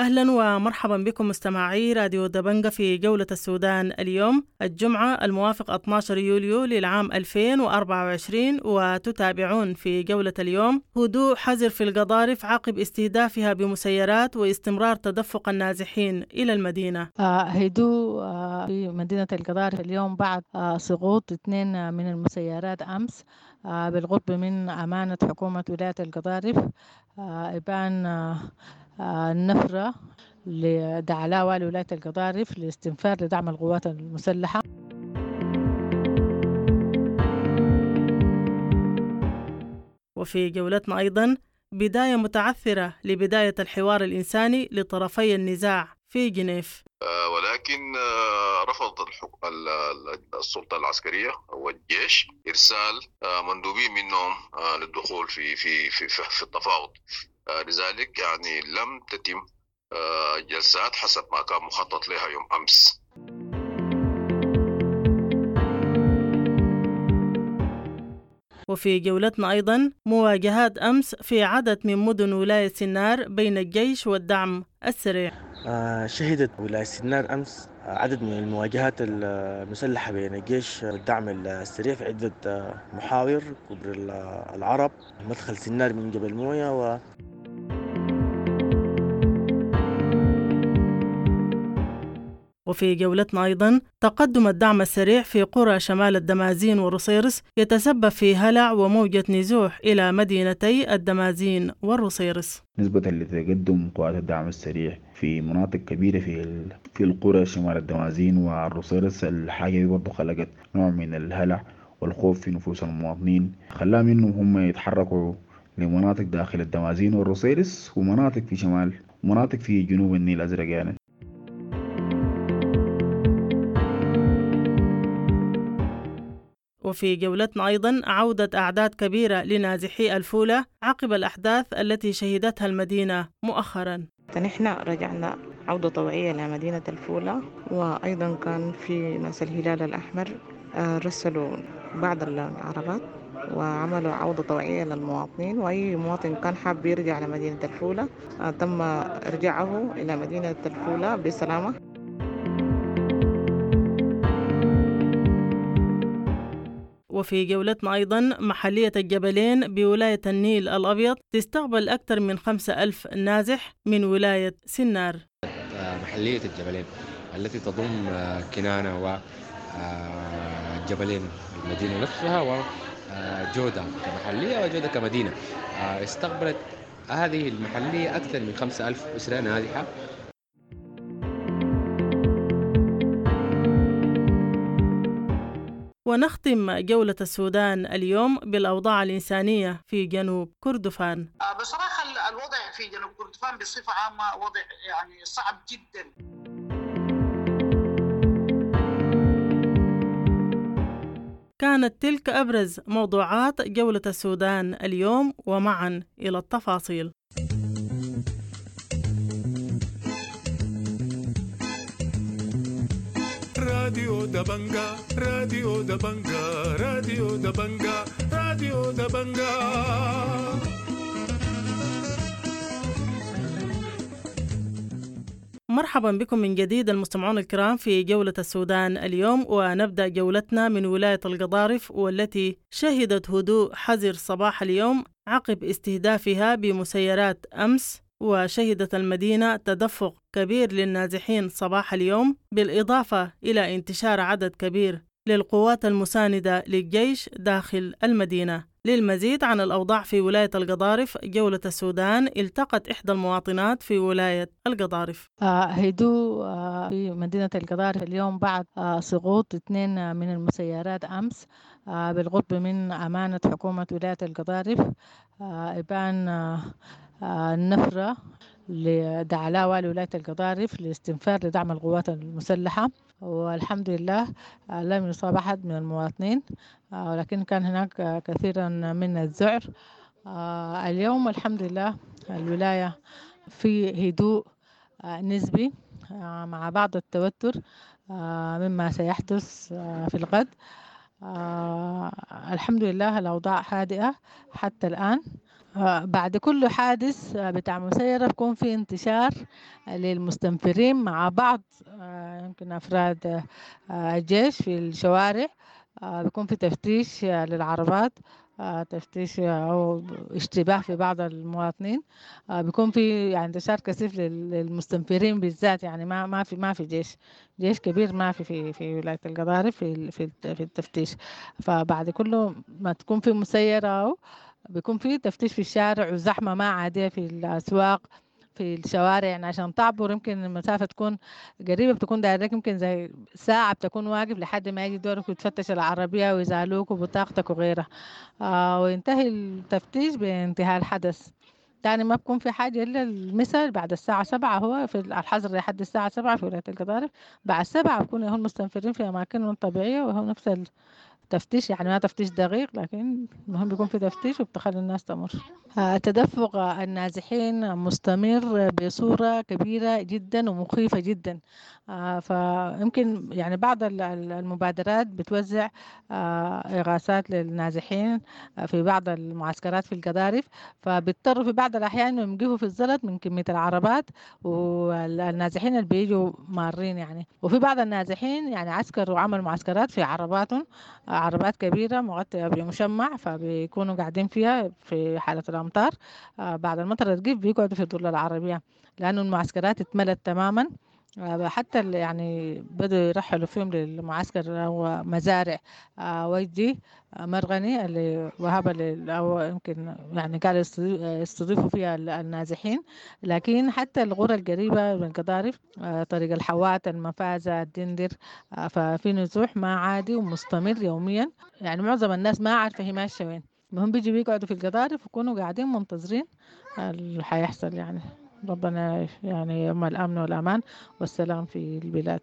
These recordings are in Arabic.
أهلا ومرحبا بكم مستمعي راديو دبنجة في جولة السودان اليوم الجمعة الموافق 12 يوليو للعام 2024، وتتابعون في جولة اليوم هدوء حذر في القضارف عقب استهدافها بمسيرات واستمرار تدفق النازحين إلى المدينة. هدوء في مدينة القضارف اليوم بعد سقوط 2 من المسيرات أمس بالقرب من أمانة حكومة ولاية القضارف. إبان النفرة لدعلاء والي ولاية القضارف لاستنفار لدعم القوات المسلحة. وفي جولتنا أيضا بداية متعثرة لبداية الحوار الإنساني لطرفي النزاع في جنيف، ولكن رفض السلطة العسكرية والجيش إرسال مندوبين منهم للدخول في التفاوض. لذلك يعني لم تتم جلسات حسب ما كان مخطط لها يوم أمس. وفي جولتنا أيضا مواجهات أمس في عدد من مدن ولاية سنار بين الجيش والدعم السريع. شهدت ولاية سنار أمس عدد من المواجهات المسلحة بين الجيش والدعم السريع في عدة محاور: كبر العرب، مدخل سنار من جبل موية وفي جولتنا أيضا تقدم الدعم السريع في قرى شمال الدمازين والرصيرس يتسبب في هلع وموجة نزوح إلى مدينتي الدمازين والرصيرس. نسبة لتقدم قوات الدعم السريع في مناطق كبيرة في القرى شمال الدمازين والرصيرس، الحاجة دي برضو خلقت نوع من الهلع والخوف في نفوس المواطنين، خلاهم إنهم هم يتحركوا لمناطق داخل الدمازين والرصيرس ومناطق في شمال ومناطق في جنوب النيل الأزرق يعني. وفي جولتنا أيضا عودة أعداد كبيرة لنازحي الفولة عقب الأحداث التي شهدتها المدينة مؤخرا. نحن رجعنا عودة طوعية لمدينة الفولة، وأيضا كان في ناس الهلال الأحمر رسلوا بعض العربات وعملوا عودة طوعية للمواطنين، وأي مواطن كان حاب يرجع لمدينة الفولة تم إرجاعه إلى مدينة الفولة بسلامة. وفي جولتنا أيضا محلية الجبلين بولاية النيل الأبيض تستقبل أكثر من 5000 نازح من ولاية سنار. محلية الجبلين التي تضم كنانة والجبلين المدينة نفسها وجودة كمحلية وجودة كمدينة استقبلت هذه المحلية أكثر من 5000 أسرة نازحة. ونختم جولة السودان اليوم بالأوضاع الإنسانية في جنوب كردفان. بصراحة الوضع في جنوب كردفان بصفة عامة وضع يعني صعب جدا. كانت تلك أبرز موضوعات جولة السودان اليوم، ومعا إلى التفاصيل. راديو دبنجة راديو دبنجة راديو دبنجة راديو دبنجة. مرحبا بكم من جديد المستمعون الكرام في جولة السودان اليوم، ونبدأ جولتنا من ولاية القضارف، والتي شهدت هدوء حذر صباح اليوم عقب استهدافها بمسيرات أمس، وشهدت المدينة تدفق كبير للنازحين صباح اليوم، بالإضافة إلى انتشار عدد كبير للقوات المساندة للجيش داخل المدينة. للمزيد عن الأوضاع في ولاية القضارف، جولة السودان التقت إحدى المواطنات في ولاية القضارف. هدوء في مدينة القضارف اليوم بعد سقوط 2 من المسيرات أمس بالقرب من أمانة حكومة ولاية القضارف. إبان النفرة لدعلاء والي ولاية القضارف لاستنفار لدعم القوات المسلحة، والحمد لله لم يصاب أحد من المواطنين، ولكن كان هناك كثيرا من الذعر. اليوم الحمد لله الولاية في هدوء نسبي مع بعض التوتر مما سيحدث في الغد. الحمد لله الأوضاع هادئة حتى الآن. بعد كل حادث بتاع مسيرة بيكون في انتشار للمستنفرين مع بعض، يمكن أفراد الجيش في الشوارع. بيكون في تفتيش للعربات، تفتيش أو اشتباه في بعض المواطنين. بيكون في يعني انتشار كثيف للمستنفرين بالذات، يعني ما في جيش كبير ما في ولاية القضارف في التفتيش. فبعد كله ما تكون في مسيرة أو بيكون في تفتيش في الشارع وزحمة ما عادية في الأسواق في الشوارع، يعني عشان تعبر يمكن المسافة تكون قريبة، بتكون دايرك يمكن زي ساعة بتكون واقف لحد ما يجي دورك وتفتش العربية ويزالوك وبطاقتك وغيرها. وينتهي التفتيش بانتهاء الحدث. يعني ما بكون في حاجة إلا المثل بعد الساعة 7 هو في الحظر لحد الساعة 7 في ولاية القضارف. بعد 7 بكون هم مستنفرين في أماكنهم الطبيعية، وهو نفس تفتيش، يعني ما تفتيش دقيق لكن المهم بيكون في تفتيش وبتخلي الناس تمر. تدفق النازحين مستمر بصورة كبيرة جدا ومخيفة جدا. فيمكن يعني بعض المبادرات بتوزع إغاثات للنازحين في بعض المعسكرات في القضارف، فبيضطروا في بعض الأحيان إنهم يقفوا في الزلط من كمية العربات والنازحين اللي بيجوا مارين يعني. وفي بعض النازحين يعني عسكروا عملوا معسكرات في عرباتهم، عربات كبيرة مغطية بمشمع، فبيكونوا قاعدين فيها في حالة الأمطار. بعد المطر تجيب بيقعدوا في ظل العربية لأنه المعسكرات اتملت تماما. حتى يعني بدوا يرحلوا فيهم للمعسكر أو مزارع وجدي مرغني اللي وهب أو يمكن يعني قال يستضيفوا فيها النازحين. لكن حتى القرى القريبة من القضارف طريق الحوات المفازة الدندر ففي نزوح ما عادي ومستمر يوميا. يعني معظم الناس ما عارفة هي ماشية وين، المهم بيجوا بيقعدوا في القضارف ويكونوا قاعدين منتظرين اللي حيحصل. يعني ربنا يعني يوم الأمن والأمان والسلام في البلاد.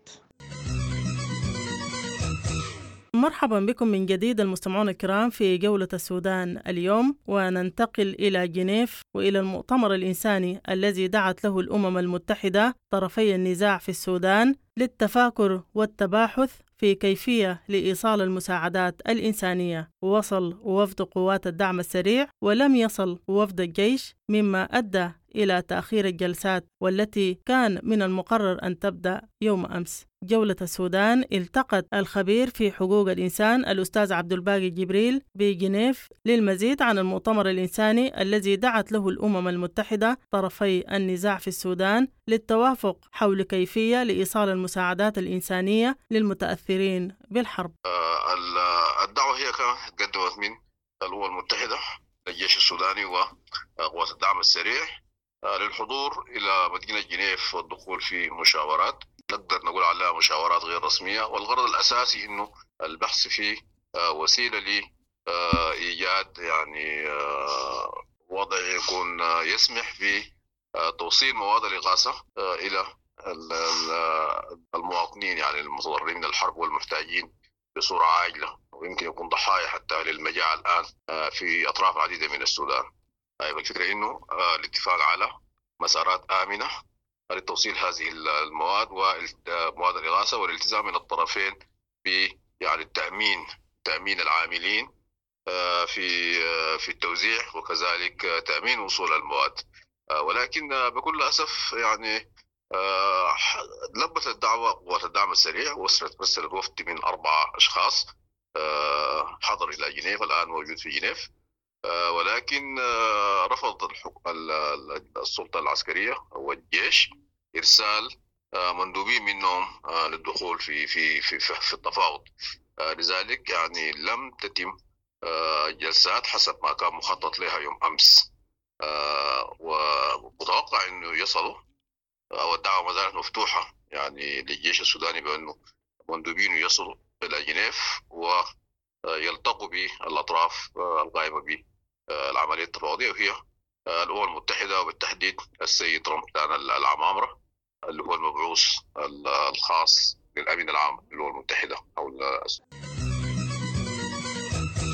مرحبا بكم من جديد المستمعون الكرام في جولة السودان اليوم، وننتقل إلى جنيف وإلى المؤتمر الإنساني الذي دعت له الأمم المتحدة طرفي النزاع في السودان للتفاكر والتباحث في كيفية لإيصال المساعدات الإنسانية. وصل وفد قوات الدعم السريع ولم يصل وفد الجيش، مما أدى إلى تأخير الجلسات والتي كان من المقرر أن تبدأ يوم أمس. جولة السودان التقت الخبير في حقوق الإنسان الأستاذ عبد الباقي جبريل بجنيف للمزيد عن المؤتمر الإنساني الذي دعت له الأمم المتحدة طرفي النزاع في السودان للتوافق حول كيفية لإيصال المساعدات الإنسانية للمتأثرين بالحرب. الدعوة هي كانت قدمت من الأمم المتحدة للجيش السوداني وقوات الدعم السريع للحضور إلى مدينة جنيف والدخول في مشاورات نقدر نقول عليها مشاورات غير رسمية، والغرض الأساسي إنه البحث في وسيلة لإيجاد يعني وضع يكون يسمح بتوصيل مواد الإغاثة إلى المواطنين يعني المتضررين من الحرب والمحتاجين بصورة عاجلة، ويمكن يكون ضحايا حتى للمجاعة الآن في أطراف عديدة من السودان. الفكرة إنه الاتفاق على مسارات آمنة لتوصيل هذه المواد ومواد الإغاثة، والالتزام من الطرفين ب يعني تأمين العاملين في التوزيع وكذلك تأمين وصول المواد. ولكن بكل أسف يعني لبت الدعوة قوات الدعم السريع وارسلت وفد من 4 أشخاص حضر إلى جنيف، الآن موجود في جنيف، ولكن رفض السلطة العسكرية والجيش إرسال مندوبين منهم للدخول في التفاوض. لذلك يعني لم تتم جلسات حسب ما كان مخطط لها يوم أمس، ومتوقع أنه يصلوا، والدعوة ما زالت مفتوحة يعني للجيش السوداني بأنه مندوبين يصلوا إلى جنيف ويلتقوا بالأطراف القائمة بالعملية التفاوضية، وهي الأمم المتحدة وبالتحديد السيد رمضان العمامرة اللي هو المبعوث الخاص للأمين العام للأمم المتحدة.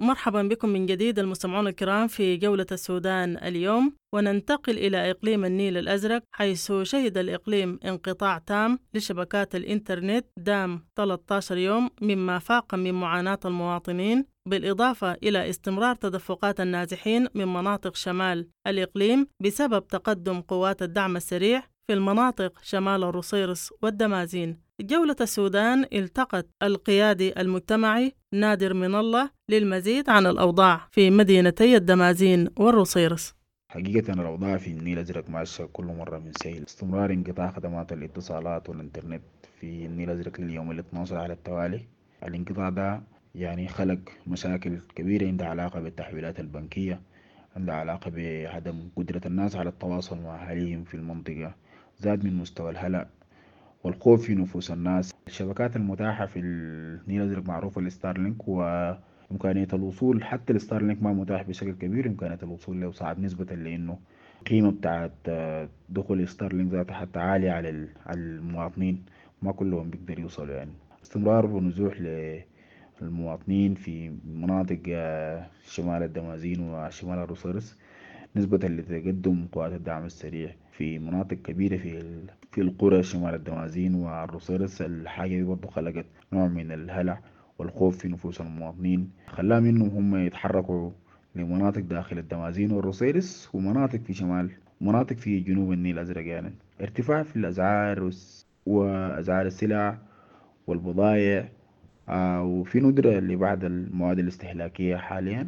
مرحبا بكم من جديد المستمعون الكرام في جولة السودان اليوم، وننتقل إلى إقليم النيل الأزرق، حيث شهد الإقليم انقطاع تام لشبكات الإنترنت دام 13 يوم، مما فاق من معاناة المواطنين، بالإضافة إلى استمرار تدفقات النازحين من مناطق شمال الإقليم بسبب تقدم قوات الدعم السريع في المناطق شمال الروسيرس والدمازين. جولة السودان التقت القيادي المجتمعي نادر من الله للمزيد عن الأوضاع في مدينتي الدمازين والروسيرس. حقيقة الأوضاع في النيل الأزرق ماشية كل مرة من سيل. استمرار انقطاع خدمات الاتصالات والإنترنت في النيل الأزرق لليوم ال 12 على التوالي. الانقطاع ده يعني خلق مشاكل كبيرة عندها علاقة بالتحويلات البنكية، عندها علاقة بعدم قدرة الناس على التواصل مع أهاليهم في المنطقة، زاد من مستوى الهلع والخوف في نفوس الناس. الشبكات المتاحة في النيل الأزرق معروفة الستارلينك، وإمكانية الوصول حتى الستارلينك ما متاح بشكل كبير، إمكانية الوصول له صعب نسبة لأنه القيمة بتاعت دخول الستارلينك ذاتها حتى عالية على المواطنين، ما كلهم بيقدر يوصلوا يعني. استمرار ونزوح للمواطنين في مناطق شمال الدمازين وشمال الروسيرس نسبة لتقدم قوات الدعم السريع في مناطق كبيرة في القرى شمال الدمازين والروسيرس. الحاجة دي برضو خلقت نوع من الهلع والخوف في نفوس المواطنين، خلاهم إنهم هم يتحركوا لمناطق داخل الدمازين والروسيرس ومناطق في شمال ومناطق في جنوب النيل الأزرق. يعني ارتفاع في الأسعار وأسعار السلع والبضائع، وفي ندرة لبعض المواد الاستهلاكية حاليا.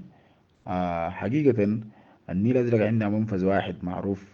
حقيقة النيل الأزرق عندها منفذ واحد معروف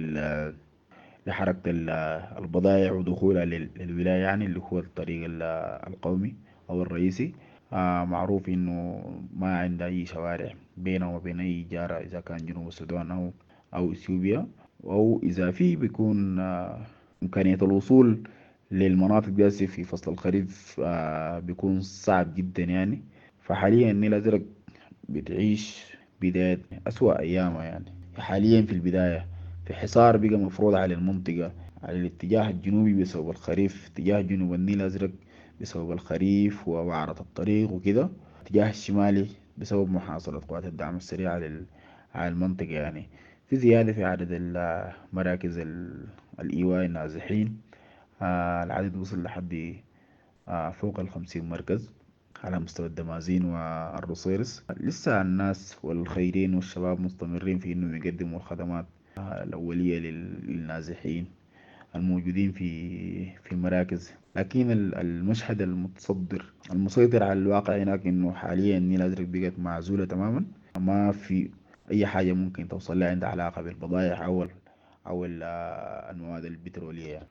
لحركة البضائع ودخولها للولاية، يعني اللي هو الطريق القومي أو الرئيسي. معروف إنه ما عنده أي شوارع بينه وما بين أي جارة، إذا كان جنوب السودان أو إثيوبيا، أو إذا في بيكون إمكانية الوصول للمناطق دي في فصل الخريف بيكون صعب جدا يعني. فحاليا النيل الأزرق بتعيش بداية أسوأ أيامها يعني. حاليا في البداية في حصار بقى مفروض على المنطقة، على الاتجاه الجنوبي بسبب الخريف، اتجاه جنوب النيل الأزرق بسبب الخريف ووعرة الطريق وكده، اتجاه الشمالي بسبب محاصرة قوات الدعم السريع على المنطقة. يعني في زيادة في عدد مراكز الإيواء النازحين، العدد وصل لحد فوق 50 مركز على مستوى الدمازين والروسيرس. لسه الناس والخيرين والشباب مستمرين في انهم يقدموا الخدمات الأولية للنازحين الموجودين في المراكز، لكن المشهد المسيطر على الواقع هناك انه حاليا النيل الأزرق بقت معزولة تماما، ما في اي حاجة ممكن توصل لها عندها علاقة بالبضائع او المواد البترولية يعني.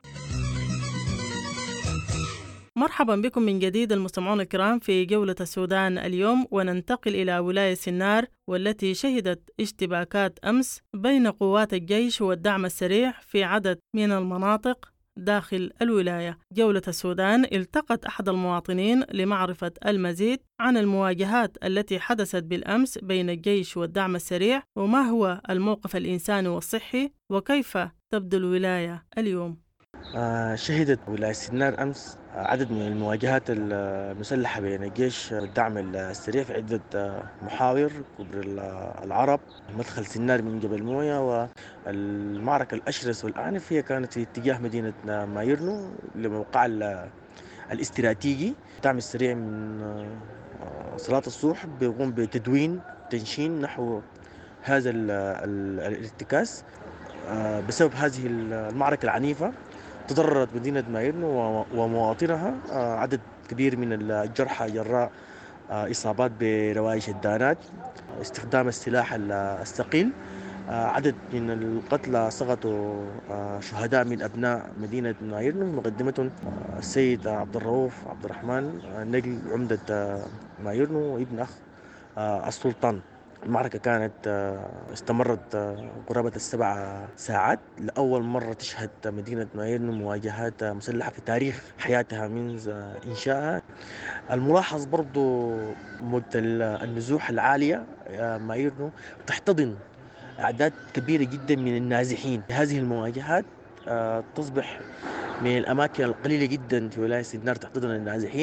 مرحبا بكم من جديد المستمعون الكرام في جولة السودان اليوم، وننتقل إلى ولاية سنار، والتي شهدت اشتباكات أمس بين قوات الجيش والدعم السريع في عدد من المناطق داخل الولاية. جولة السودان التقت أحد المواطنين لمعرفة المزيد عن المواجهات التي حدثت بالأمس بين الجيش والدعم السريع، وما هو الموقف الإنساني والصحي، وكيف تبدو الولاية اليوم. شهدت ولاية سنار أمس عدد من المواجهات المسلحة بين الجيش والدعم السريع في عدة محاور: كبر العرب، مدخل سنار من جبل موية. والمعركة الأشرس والأعنف هي كانت في اتجاه مدينة مايرنو لموقع الاستراتيجي. الدعم السريع من صلاة الصبح بيقوم بتدوين تنشين نحو هذا الارتكاز. بسبب هذه المعركة العنيفة تضررت مدينة مايرنو ومواطنها، عدد كبير من الجرحى جراء إصابات بروايش الدانات، استخدام السلاح الثقيل. عدد من القتلى سقطوا شهداء من أبناء مدينة مايرنو، مقدمتهم السيد عبد الرؤوف عبد الرحمن نجل عمدة مايرنو وابن أخ السلطان. المعركة كانت استمرت قرابة 7 ساعات. لأول مرة تشهد مدينة مايرنو مواجهات مسلحة في تاريخ حياتها منذ إنشائها. الملاحظ برضو مدة النزوح العالية. مايرنو تحتضن أعداد كبيرة جدا من النازحين. هذه المواجهات تصبح من الأماكن القليلة جدا في ولاية سنار تحتضن النازحين،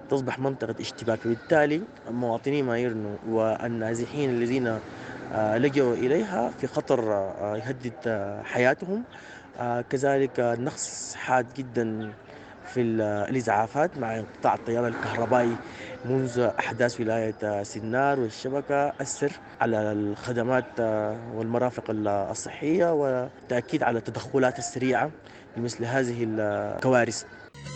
تصبح منطقة اشتباك، فبالتالي المواطنين ما يرنوا والنازحين الذين لجأوا إليها في خطر يهدد حياتهم. كذلك نقص حاد جدا في الإسعافات مع انقطاع التيار الكهربائي منذ أحداث ولاية سنار، والشبكة أثر على الخدمات والمرافق الصحية، والتأكيد على التدخلات السريعة لمثل هذه الكوارث.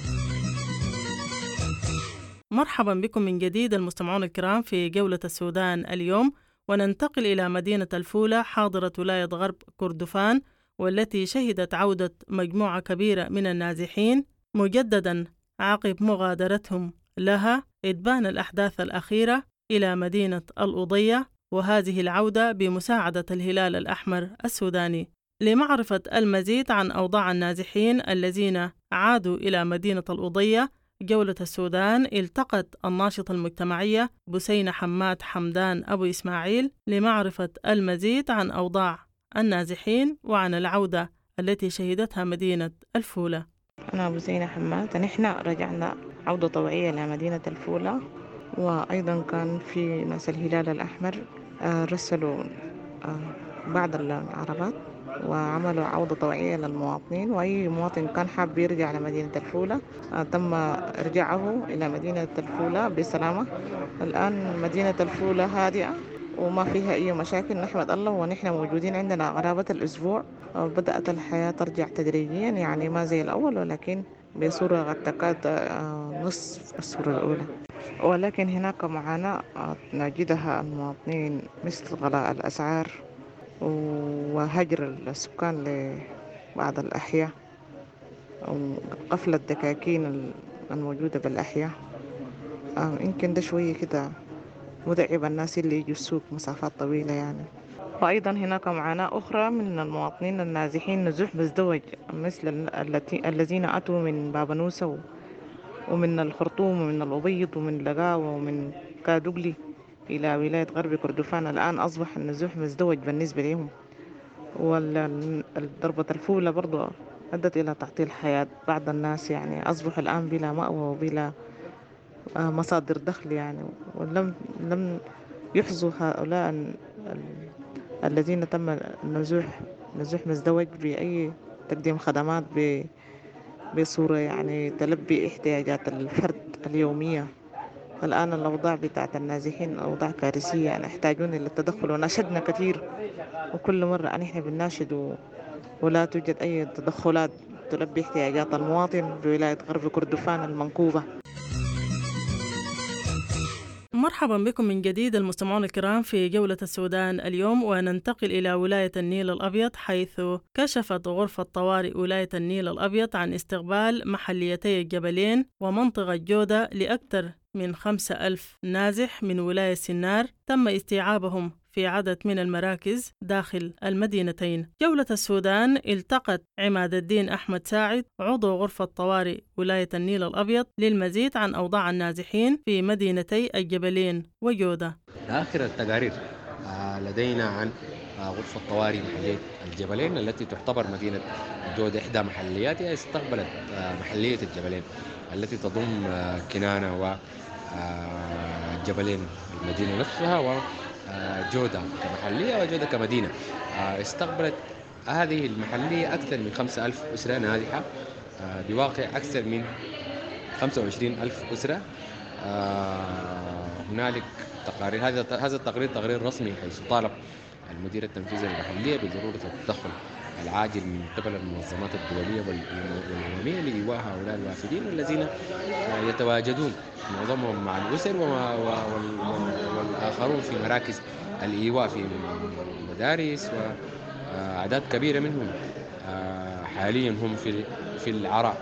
مرحبا بكم من جديد المستمعون الكرام في جولة السودان اليوم، وننتقل إلى مدينة الفولة حاضرة ولاية غرب كردفان، والتي شهدت عودة مجموعة كبيرة من النازحين مجددا عقب مغادرتهم لها إتبان الأحداث الأخيرة إلى مدينة الأضية، وهذه العودة بمساعدة الهلال الأحمر السوداني. لمعرفة المزيد عن أوضاع النازحين الذين عادوا إلى مدينة الأضية، جولة السودان التقت الناشطة المجتمعية بسينة حماد حمدان أبو إسماعيل لمعرفة المزيد عن أوضاع النازحين وعن العودة التي شهدتها مدينة الفولة. أنا بسينة حماد. نحن رجعنا عودة طوعية لمدينة الفولة، وأيضا كان في ناس الهلال الأحمر رسلوا بعض العربات وعملوا عودة طوعية للمواطنين، وأي مواطن كان حاب يرجع لمدينة الفولة تم إرجاعه إلى مدينة الفولة بسلامة. الآن مدينة الفولة هادئة وما فيها أي مشاكل، نحمد الله، ونحن موجودين عندنا قرابة الأسبوع. بدأت الحياة ترجع تدريجيا، يعني ما زي الأول، ولكن بصورة قد تكاد نصف الصورة الأولى. ولكن هناك معاناة نجدها المواطنين مثل غلاء الأسعار وهجر السكان لبعض الأحياء وقفل الدكاكين الموجودة بالأحياء. يمكن ده شوية كده متعب الناس اللي يجوا السوق مسافات طويلة يعني. وأيضا هناك معاناة أخرى من المواطنين النازحين نزوح مزدوج، مثل الذين أتوا من بابنوسة ومن الخرطوم ومن الأبيض ومن لقاوة ومن كادوغلي إلى ولاية غرب كردفان. الآن أصبح النزوح مزدوج بالنسبة لهم، والضربة الفولة برضو أدت إلى تعطيل حياة بعض الناس، يعني أصبح الآن بلا مأوى وبلا مصادر دخل يعني. ولم يحظوا هؤلاء الذين تم نزوح مزدوج بأي تقديم خدمات بصورة يعني تلبي احتياجات الفرد اليومية. الآن الأوضاع بتاعت النازحين أوضاع كارثية، يعني يحتاجون إلى التدخل، وناشدنا كثير وكل مرة نحن بنناشد ولا توجد أي تدخلات تلبي احتياجات المواطن بولاية غرب كردفان المنكوبة. مرحبا بكم من جديد المستمعون الكرام في جولة السودان اليوم، وننتقل إلى ولاية النيل الأبيض، حيث كشفت غرفة طوارئ ولاية النيل الأبيض عن استقبال محليتي الجبلين ومنطقة جودة لأكثر من 5,000 نازح من ولاية سنار تم استيعابهم في عدد من المراكز داخل المدينتين. جولة السودان التقت عماد الدين أحمد ساعد عضو غرفة طوارئ ولاية النيل الأبيض للمزيد عن أوضاع النازحين في مدينتي الجبلين وجودة. آخر التقارير لدينا عن غرفة طوارئ محلية الجبلين التي تعتبر مدينة جودة إحدى محلياتها، استقبلت محلية الجبلين التي تضم كنانة والجبلين المدينة نفسها وجودة كمحلية وجودة كمدينة. استقبلت هذه المحلية أكثر من 5,000 أسرة نازحة بواقع أكثر من 25,000 أسرة. هنالك تقارير، هذا التقرير تقرير رسمي، حيث طالب المدير التنفيذي للمحلية بضرورة التدخل العاجل من قبل المنظمات الدولية والأممية لإيواء هؤلاء الوافدين الذين يتواجدون معظمهم مع الأسر والآخرون في مراكز الإيواء في المدارس، وأعداد كبيرة منهم حاليا هم في العراء.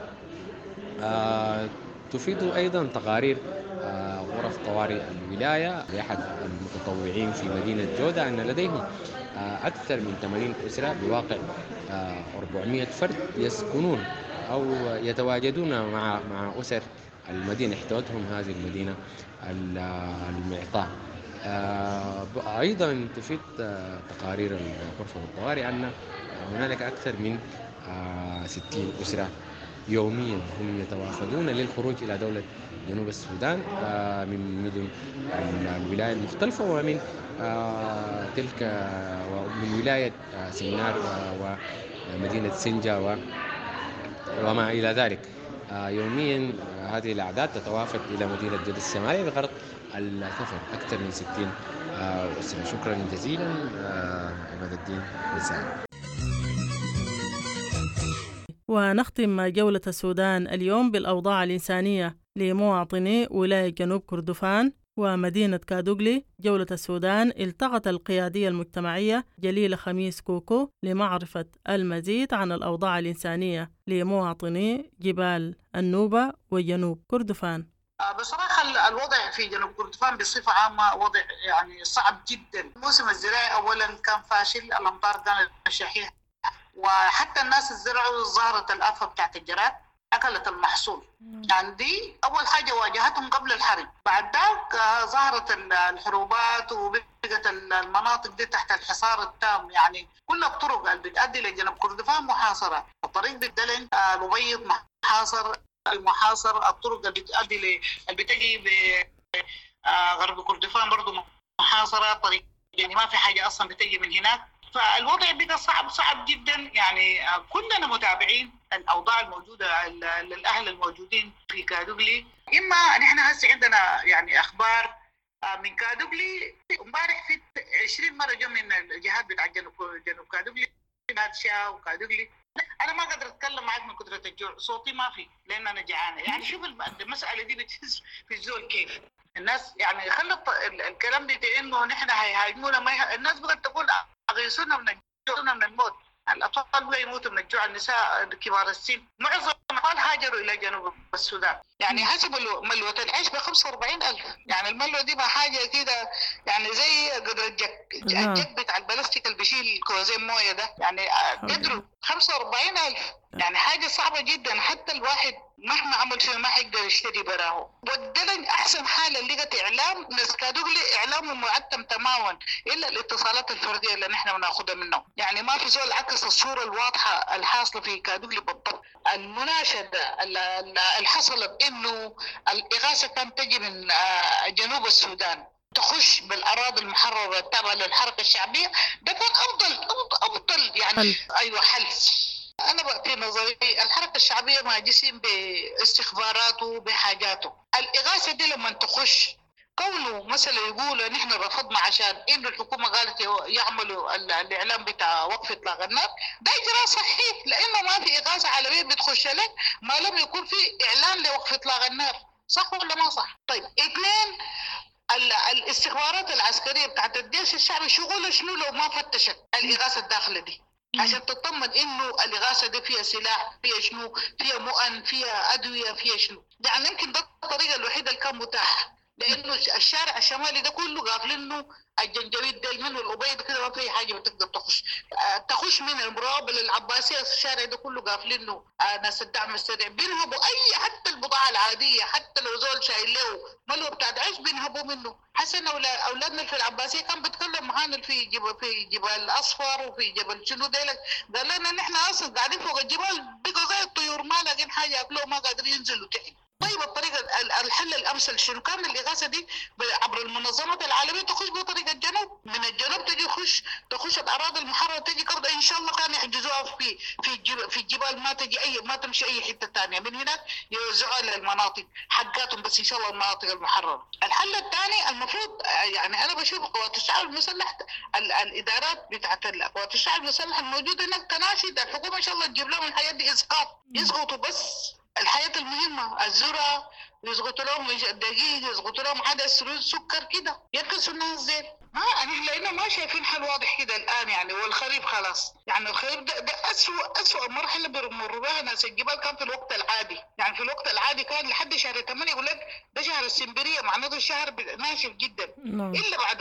تفيد أيضا تقارير غرف طوارئ الولاية لأحد المتطوعين في مدينة جودة أن لديهم أكثر من 80 أسرة بواقع 400 فرد يسكنون أو يتواجدون مع أسر المدينة احتوتهم هذه المدينة المعطاء. أيضا تفيد تقارير غرفة الطوارئ أن هنالك أكثر من 60 أسرة يوميا هم يتوافدون للخروج إلى دولة جنوب السودان من مدن الولاية المختلفة ومن تلك ومن ولاية سنار ومدينة سنجا وما إلى ذلك. يوميا هذه الأعداد تتوافد إلى مدينة جدة الشمالية بغرض السفر أكثر من 60 أسرة. شكرا جزيلا عماد الدين رسالة. ونختم جولة السودان اليوم بالأوضاع الإنسانية لمواطني ولاية جنوب كردفان ومدينة كادوغلي. جولة السودان التقت القيادية المجتمعية جليلة خميس كوكو لمعرفة المزيد عن الأوضاع الإنسانية لمواطني جبال النوبة وجنوب كردفان. بصراحة الوضع في جنوب كردفان بصفة عامة وضع يعني صعب جدا. الموسم الزراعي أولا كان فاشل، الأمطار كانت شحيحة، وحتى الناس الزرعوا ظهرت الآفة بتاعت الجراد أكلت المحصول. يعني دي أول حاجة واجهتهم قبل الحرب. بعد ذلك ظهرت الحروبات وبقت المناطق دي تحت الحصار التام. يعني كل الطرق اللي بتؤدي لجنوب كردفان محاصرة. الطريق بالدلن الأبيض محاصر، الطرق اللي بتؤدي اللي بتجي بغرب كردفان برضو محاصرة. طريق يعني ما في حاجة أصلا بتجي من هناك. فالوضع بقى صعب جدا. يعني كلنا متابعين الأوضاع الموجودة للأهل الموجودين في كادوغلي. إما نحن هسه عندنا يعني أخبار من كادوغلي. امبارح في 20 مرة جو من الجهات بتاع جنوب كادوغلي، باتشا وكادوغلي. أنا ما قادر أتكلم معك من كثرة الجوع، صوتي ما في لأن أنا جعانة. يعني شوف المسألة دي بتهز في الزول كيف. الناس يعني خلت الكلام ده إنه نحن هيهاجمونا. الناس بقت تقول أغيثونا من الجوع من الموت. الأطفال بقى يموتوا من الجوع، النساء كبار السن. معظم الأطفال هاجروا إلى جنوب السودان. يعني حسبوا ملوة العيش ب45,000. يعني الملوة دي بقى حاجة كده يعني زي قدر الجك بتاع البلاستيك اللي بيشيل كوزين موية ده. يعني قدروا 45,000. يعني حاجة صعبة جدا. حتى الواحد مهما عمل شيء ما حيقدر يشتري براه. والدلن أحسن حالة لقت إعلام ناس كادوغلي، إعلام معتم تماما إلا الاتصالات الفردية اللي نحن بناخدها منهم. يعني ما في زول عكس الصورة الواضحة الحاصلة في كادوغلي بالضبط. المناشدة اللي حصلت إنه الإغاثة كانت تجي من جنوب السودان تخش بالأراضي المحررة التابعة للحركة الشعبية، ده كان أفضل يعني أيوة حل. أنا بقى في نظري الحركة الشعبية ما جسم باستخباراته بحاجاته. الإغاثة دي لما تخش كونه مثلا يقولوا نحن رفضنا عشان إنه الحكومة قالت يعملوا الإعلام بتاع وقف إطلاق النار، ده إجراء صحيح لأنه ما في إغاثة عالمية بتخش لك ما لم يكون في إعلان لوقف إطلاق النار. صح ولا ما صح؟ طيب اثنين، الاستخبارات العسكرية بتاعت الجيش الشعبي شغله شنو لو ما فتشت الإغاثة الداخلة دي عشان تطمن إنه الإغاثة دي فيها سلاح، فيها شنو، فيها مؤن، فيها أدوية، فيها شنو. يعني يمكن ده الطريقة الوحيدة اللي كان متاح، لأنه الشارع الشمالي ده كله قافلينه الجنجويد دايما والأبيض كده ما في حاجة بتقدر تخش من المراب للعباسية. الشارع ده كله قافلينه ناس الدعم السريع بينهبوا أي حتى البضاعة العادية. حتى لو زول شايل له ملو بتاع عيش بينهبوا منه. حسن أولادنا في العباسية كان بيتكلم معانا في جبل الأصفر وفي جبل شنو ديلك، قال لنا نحن أصلا قاعدين فوق الجبال بقوا زي الطيور ما لاقين حاجة يأكلوا ما قادرين ينزلوا تحت. طيب الطريقة الحل الأمثل شنو كان؟ الإغاثة دي عبر المنظمات العالمية تخش بطريقة الجنوب، من الجنوب تجي تخش الأراضي المحررة تجي قرض إن شاء الله كان يحجزوها في الجبال، ما تمشي أي حتة تانية من هناك يوزعوها للمناطق حقاتهم بس إن شاء الله المناطق المحررة. الحل الثاني المفروض يعني أنا بشوف قوات الشعب المسلح الإدارات بتاعت قوات الشعب المسلح الموجودة هناك تناشد الحكومة إن شاء الله تجيب لهم الحياة دي إسقاط، يسقطوا بس الحياة المهمة، الذرة يزغطوا لهم دقيق، يزغطوا لهم عدس رز سكر كده ينقصوا الناس دي. يعني لأنه ما شايفين حل واضح كده الآن. يعني والخريف خلاص، يعني الخريف ده أسوأ مرحلة بيمروا بها ناس الجبال. كان في الوقت العادي، يعني في الوقت العادي كان لحد شهر 8 يقول لك ده شهر السنبرية، معناته الشهر ناشف جدا. إلا بعد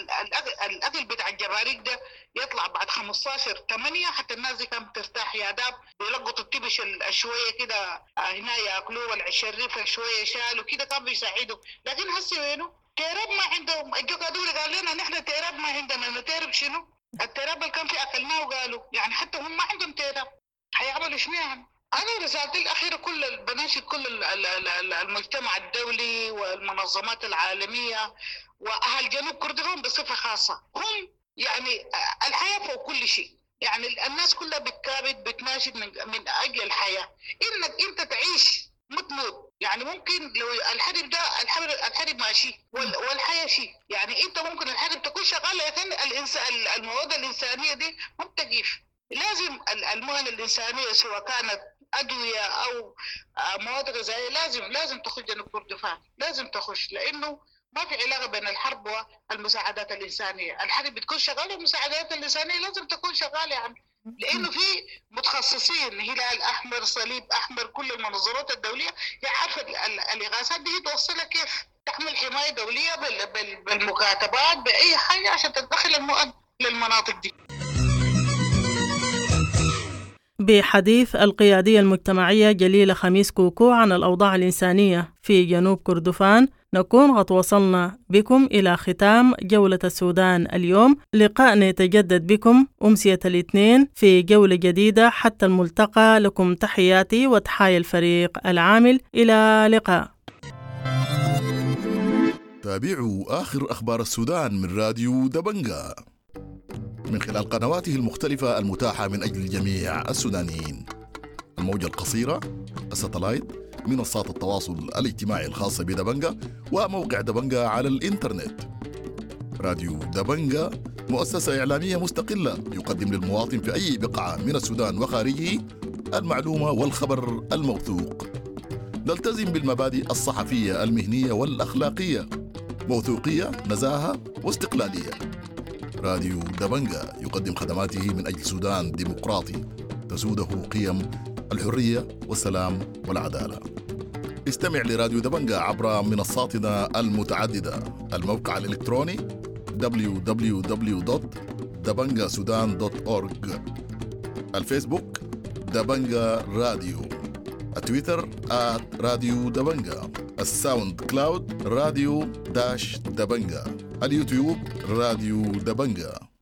الأكل بتاع الجباريك ده يطلع بعد 15/8 حتى الناس دي كانت ترتاح يا داب بيلقطوا التبش الشوية كده هنا يأكلوه والشريفة شوية شالوا كده كان بيساعدوا. لكن هسه وينه؟ تيراب ما عندهم. الجوكادولي قال لنا نحن تيراب ما عندنا. نتيرب شنو؟ التيراب اللي كان في أكلناه وقالوا يعني حتى هم ما عندهم تيراب، هيعملوا شنو يعني؟ أنا رسالتي الأخيرة بناشد كل المجتمع الدولي والمنظمات العالمية وأهل جنوب كردفان بصفة خاصة، هم يعني الحياة فوق كل شيء. يعني الناس كلها بتكابد بتناشد من أجل الحياة، إنك أنت تعيش متموت. يعني ممكن لو الحرب ده الحرب ماشي والحياة شيء، يعني أنت ممكن الحرب تكون شغالة، لكن المواد الإنسانية دي ما بتقيف. لازم المهن الإنسانية سواء كانت أدوية أو مواد غذائية لازم تخش جنوب كردفان، لازم تخش، لأنه ما في علاقة بين الحرب والمساعدات الإنسانية. الحرب بتكون شغالة والمساعدات الإنسانية لازم تكون شغالة، يعني لأنه في متخصصين، هلال أحمر، صليب أحمر، كل المنظمات الدولية هي عارفة الإغاثات دي توصلها كيف، تحمل حماية دولية بالمكاتبات بأي حاجة عشان تدخل المواد للمناطق دي. بحديث القيادية المجتمعية جليلة خميس كوكو عن الأوضاع الإنسانية في جنوب كردفان، نكون قد وصلنا بكم إلى ختام جولة السودان اليوم. لقاءنا يتجدد بكم أمسية الاثنين في جولة جديدة. حتى الملتقى، لكم تحياتي وتحايا الفريق العامل. إلى لقاء. تابعوا آخر أخبار السودان من راديو دبنجا من خلال قنواته المختلفة المتاحة من أجل جميع السودانيين: الموجة القصيرة، الساتلايت، منصات التواصل الاجتماعي الخاصة بدبنجا، وموقع دبنجا على الإنترنت. راديو دبنجا مؤسسة إعلامية مستقلة يقدم للمواطن في أي بقعة من السودان وخارجه المعلومة والخبر الموثوق. نلتزم بالمبادئ الصحفية المهنية والأخلاقية: موثوقية، نزاهة، واستقلالية. راديو دبنجا يقدم خدماته من أجل سودان ديمقراطي تسوده قيم الحرية والسلام والعدالة. استمع لراديو دبنجا عبر منصاتنا المتعددة: الموقع الإلكتروني www.dabangassudan.org، الفيسبوك دبنجا راديو، التويتر @راديو دبنجا، الساوند كلاود راديو دبنجا، اليوتيوب راديو دبنجا.